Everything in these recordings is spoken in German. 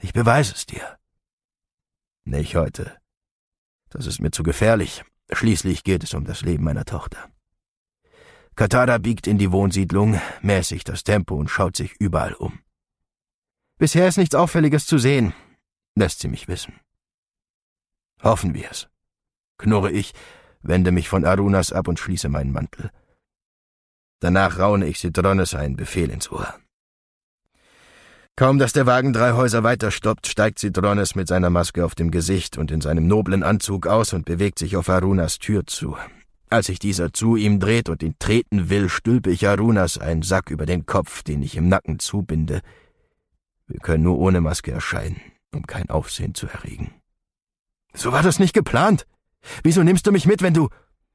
Ich beweise es dir. Nicht heute. Das ist mir zu gefährlich. Schließlich geht es um das Leben meiner Tochter. Katara biegt in die Wohnsiedlung, mäßigt das Tempo und schaut sich überall um. Bisher ist nichts Auffälliges zu sehen, lässt sie mich wissen. Hoffen wir es, knurre ich, wende mich von Arunas ab und schließe meinen Mantel. Danach raune ich Sidrones einen Befehl ins Ohr. Kaum, dass der Wagen 3 Häuser weiter stoppt, steigt Sidrones mit seiner Maske auf dem Gesicht und in seinem noblen Anzug aus und bewegt sich auf Arunas Tür zu. Als sich dieser zu ihm dreht und ihn treten will, stülpe ich Arunas einen Sack über den Kopf, den ich im Nacken zubinde. Wir können nur ohne Maske erscheinen, um kein Aufsehen zu erregen. So war das nicht geplant. Wieso nimmst du mich mit, wenn du...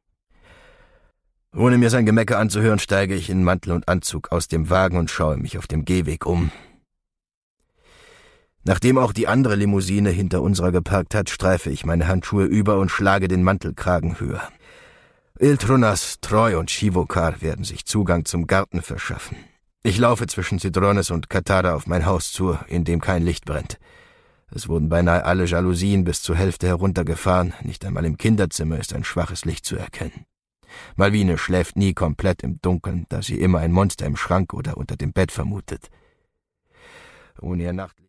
Ohne mir sein Gemecker anzuhören, steige ich in Mantel und Anzug aus dem Wagen und schaue mich auf dem Gehweg um. Nachdem auch die andere Limousine hinter unserer geparkt hat, streife ich meine Handschuhe über und schlage den Mantelkragen höher. Iltrunas, Treu und Shivokar werden sich Zugang zum Garten verschaffen. Ich laufe zwischen Sidrones und Katara auf mein Haus zu, in dem kein Licht brennt. Es wurden beinahe alle Jalousien bis zur Hälfte heruntergefahren, nicht einmal im Kinderzimmer ist ein schwaches Licht zu erkennen. Malvine schläft nie komplett im Dunkeln, da sie immer ein Monster im Schrank oder unter dem Bett vermutet. Ohne ihr Nachtlicht